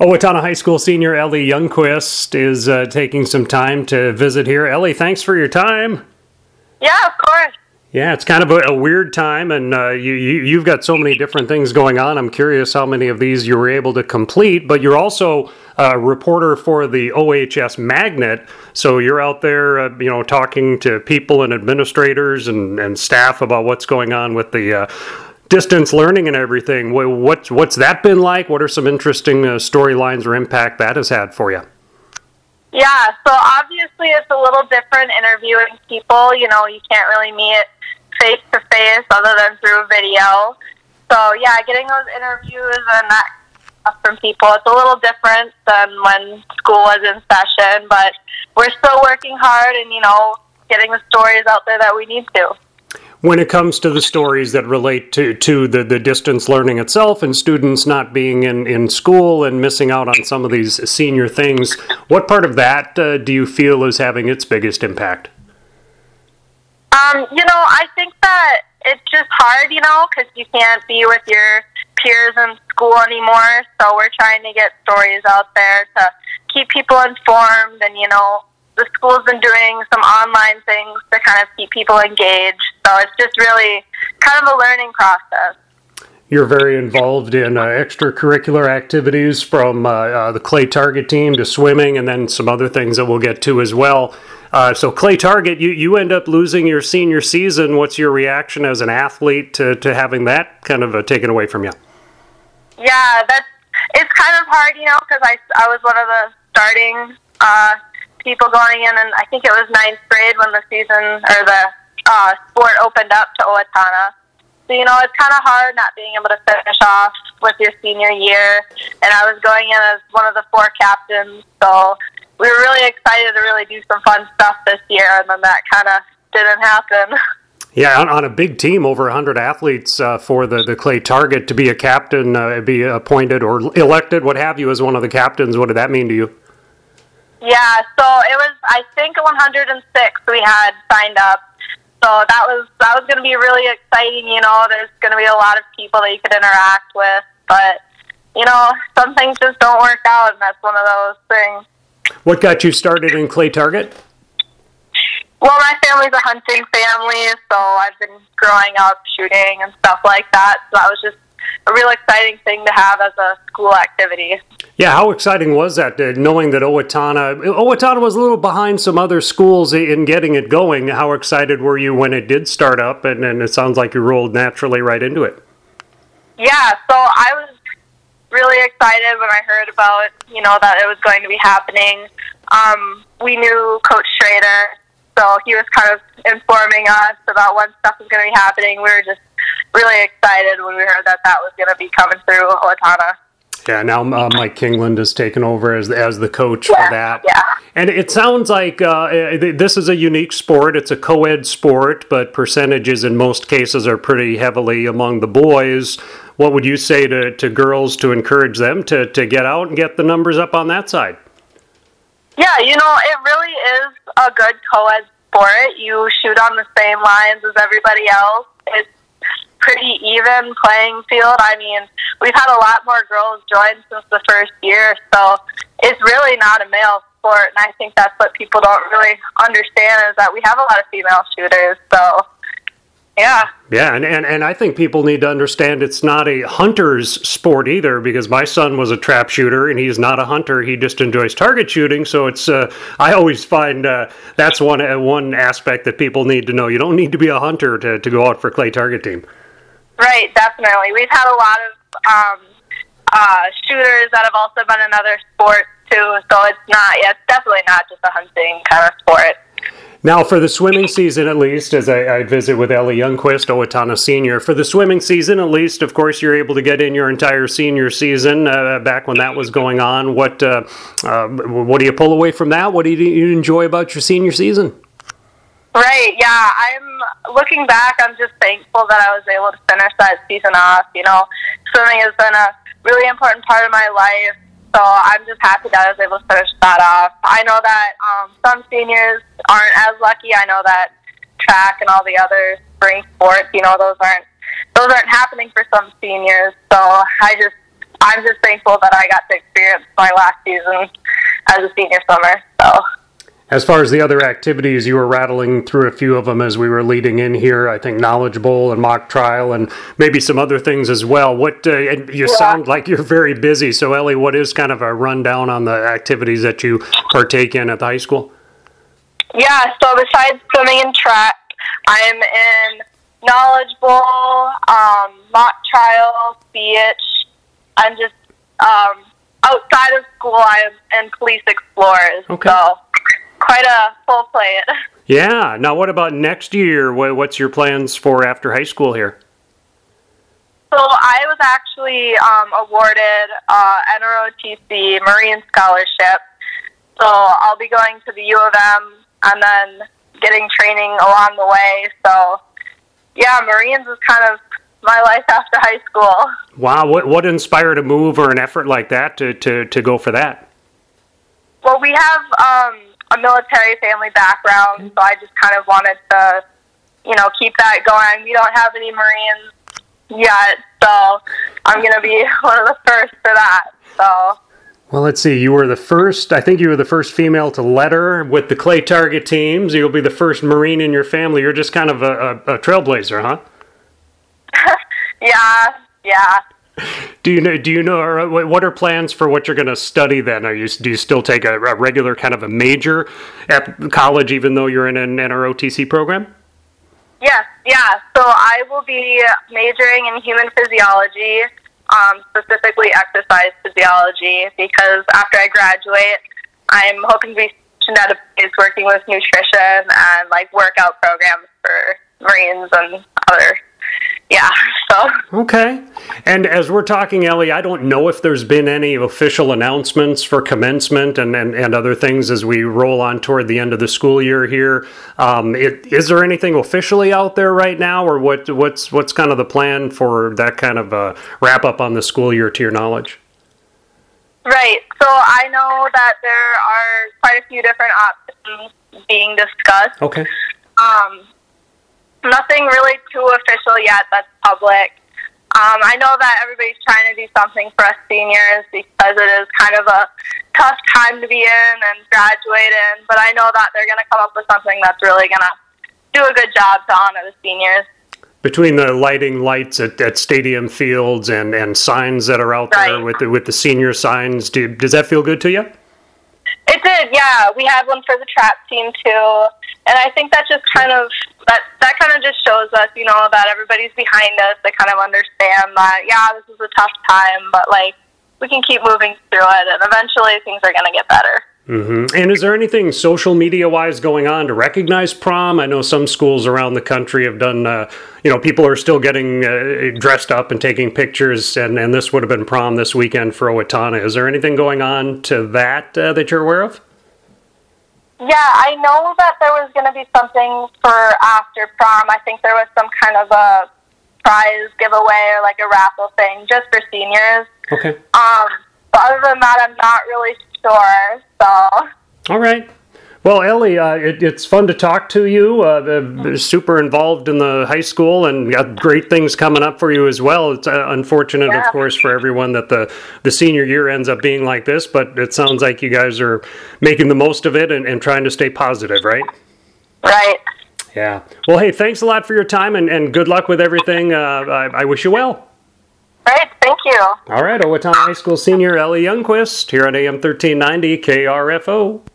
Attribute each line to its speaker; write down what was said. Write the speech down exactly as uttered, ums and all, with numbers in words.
Speaker 1: Owatonna High School senior Ellie Youngquist is uh, taking some time to visit here. Ellie, thanks for your time.
Speaker 2: Yeah, of course.
Speaker 1: Yeah, it's kind of a, a weird time, and uh, you, you, you've got so many different things going on. I'm curious how many of these you were able to complete, but you're also a reporter for the O H S Magnet, so you're out there, uh, you know, talking to people and administrators and, and staff about what's going on with the uh, distance learning and everything. What, what's that been like? What are some interesting uh, storylines or impact that has had for you?
Speaker 2: Yeah, so obviously it's a little different interviewing people. You know, you can't really meet face to face other than through video. So yeah, getting those interviews and that stuff from people, it's a little different than when school was in session, but we're still working hard and, you know, getting the stories out there that we need to.
Speaker 1: When it comes to the stories that relate to, to the, the distance learning itself and students not being in, in school and missing out on some of these senior things, what part of that uh, do you feel is having its biggest impact?
Speaker 2: Um, you know, I think that it's just hard, you know, because you can't be with your peers in school anymore. So we're trying to get stories out there to keep people informed. And, you know, the school's been doing some online things to kind of keep people engaged. So it's just really kind of a learning process.
Speaker 1: You're very involved in uh, extracurricular activities, from uh, uh, the Clay Target team to swimming, and then some other things that we'll get to as well. Uh, so Clay Target, you, you end up losing your senior season. What's your reaction as an athlete to, to having that kind of uh, taken away from you?
Speaker 2: Yeah, that's it's kind of hard, you know, because I, I was one of the starting uh, people going in, and I think it was ninth grade when the season or the uh, sport opened up to Owatonna. So, you know, it's kind of hard not being able to finish off with your senior year. And I was going in as one of the four captains, so we were really excited to really do some fun stuff this year, and then that kind of didn't happen.
Speaker 1: Yeah, on, on a big team, over one hundred athletes uh, for the, the Clay Target, to be a captain, uh, be appointed or elected, what have you, as one of the captains, what did that mean to you?
Speaker 2: Yeah, so it was, I think, one hundred six we had signed up. So that was that was going to be really exciting, you know. There's going to be a lot of people that you could interact with. But, you know, some things just don't work out, and that's one of those things.
Speaker 1: What got you started in Clay Target?
Speaker 2: Well, my family's a hunting family, so I've been growing up shooting and stuff like that. So that was just a real exciting thing to have as a school activity.
Speaker 1: Yeah, how exciting was that, uh, knowing that Owatonna, Owatonna was a little behind some other schools in getting it going? How excited were you when it did start up, and, and it sounds like you rolled naturally right into it?
Speaker 2: Yeah, so I was really excited when I heard about, you know, that it was going to be happening. Um, we knew Coach Schrader, so he was kind of informing us about when stuff was going to be happening. We were just really excited when we heard that that was going to be coming through Owatonna.
Speaker 1: Yeah, now uh, Mike Kingland has taken over as as the coach
Speaker 2: yeah,
Speaker 1: for that.
Speaker 2: Yeah.
Speaker 1: And it sounds like uh, this is a unique sport. It's a co-ed sport, but percentages in most cases are pretty heavily among the boys. What would you say to, to girls to encourage them to, to get out and get the numbers up on that side?
Speaker 2: Yeah, you know, it really is a good co-ed sport. You shoot on the same lines as everybody else. It's pretty even playing field. I mean, we've had a lot more girls join since the first year, so it's really not a male sport, and I think that's what people don't really understand, is that we have a lot of female shooters, so yeah.
Speaker 1: Yeah, and, and, and I think people need to understand it's not a hunter's sport either, because my son was a trap shooter, and he's not a hunter. He just enjoys target shooting, so it's, uh, I always find uh, that's one uh, one aspect that people need to know. You don't need to be a hunter to, to go out for Clay Target team.
Speaker 2: Right, definitely. We've had a lot of um, uh, shooters that have also been in other sports, too, so it's not, yeah, it's definitely not just a hunting kind of sport.
Speaker 1: Now, for the swimming season, at least, as I, I visit with Ellie Youngquist, Owatonna senior, for the swimming season, at least, of course, you're able to get in your entire senior season uh, back when that was going on. What uh, uh, what do you pull away from that? What do you enjoy about your senior season?
Speaker 2: Right, yeah. I'm looking back, I'm just thankful that I was able to finish that season off. You know, swimming has been a really important part of my life. So I'm just happy that I was able to finish that off. I know that um, some seniors aren't as lucky. I know that track and all the other spring sports, you know, those aren't those aren't happening for some seniors. So I just I'm just thankful that I got to experience my last season as a senior swimmer. So.
Speaker 1: As far as the other activities, you were rattling through a few of them as we were leading in here. I think Knowledge Bowl and mock trial and maybe some other things as well. What uh, and you yeah. sound like you're very busy. So, Ellie, what is kind of a rundown on the activities that you partake in at the high school?
Speaker 2: Yeah, so besides swimming and track, I'm in Knowledge Bowl, um, mock trial, speech. I'm just um, outside of school. I'm in Police Explorers.
Speaker 1: Okay.
Speaker 2: So. Quite a full plate.
Speaker 1: Yeah. Now, what about next year? What's your plans for after high school here?
Speaker 2: So I was actually um, awarded uh, N R O T C Marine Scholarship. So I'll be going to the U of M and then getting training along the way. So, yeah, Marines is kind of my life after high school.
Speaker 1: Wow. What what inspired a move or an effort like that to, to, to go for that?
Speaker 2: Well, we have... Um, a military family background, so I just kind of wanted to, you know, keep that going. We don't have any Marines yet, so I'm going to be one of the first for that. So.
Speaker 1: Well, let's see. You were the first, I think you were the first female to letter with the Clay Target teams. You'll be the first Marine in your family. You're just kind of a, a, a trailblazer, huh?
Speaker 2: yeah, yeah.
Speaker 1: Do you know? Do you know? Or what are plans for what you're going to study then? Are you do you still take a, a regular kind of a major at college, even though you're in an N R O T C program?
Speaker 2: Yes, yeah. So I will be majoring in human physiology, um, specifically exercise physiology, because after I graduate, I'm hoping to be stationed at a place working with nutrition and like workout programs for Marines and other. Yeah, so.
Speaker 1: Okay. And as we're talking, Ellie, I don't know if there's been any official announcements for commencement and, and, and other things as we roll on toward the end of the school year here. Um, it, is there anything officially out there right now, or what? what's what's kind of the plan for that kind of uh, wrap up on the school year to your knowledge?
Speaker 2: Right. So I know that there are quite a few different options being discussed.
Speaker 1: Okay.
Speaker 2: Um. Nothing really too official yet that's public. Um, I know that everybody's trying to do something for us seniors because it is kind of a tough time to be in and graduate in, but I know that they're going to come up with something that's really going to do a good job to honor the seniors.
Speaker 1: Between the lighting lights at, at stadium fields and, and signs that are out there
Speaker 2: right.
Speaker 1: with the, with the senior signs, do, does that feel good to you?
Speaker 2: It did, yeah. We had one for the trap team too, and I think that just kind of that that kind of just shows us, you know, that everybody's behind us. They kind of understand that, yeah, this is a tough time, but like we can keep moving through it, and eventually things are going to get better.
Speaker 1: Mm-hmm. And is there anything social media wise going on to recognize prom? I know some schools around the country have done, uh, you know, people are still getting uh, dressed up and taking pictures, and, and this would have been prom this weekend for Owatonna. Is there anything going on to that uh, that you're aware of?
Speaker 2: Yeah, I know that there was going to be something for after prom. I think there was some kind of a prize giveaway or like a raffle thing just for seniors.
Speaker 1: Okay.
Speaker 2: Um, but other than that, I'm not really sure, so.
Speaker 1: All right. Well, Ellie, uh, it, it's fun to talk to you. Uh, super involved in the high school and got great things coming up for you as well. It's uh, unfortunate,
Speaker 2: yeah.
Speaker 1: of course, for everyone that the, the senior year ends up being like this, but it sounds like you guys are making the most of it and, and trying to stay positive, right?
Speaker 2: Right.
Speaker 1: Yeah. Well, hey, thanks a lot for your time and, and good luck with everything. Uh, I, I wish you well.
Speaker 2: Right. Thank you.
Speaker 1: All right. Owatonna High School senior Ellie Youngquist here on A M thirteen ninety K R F O.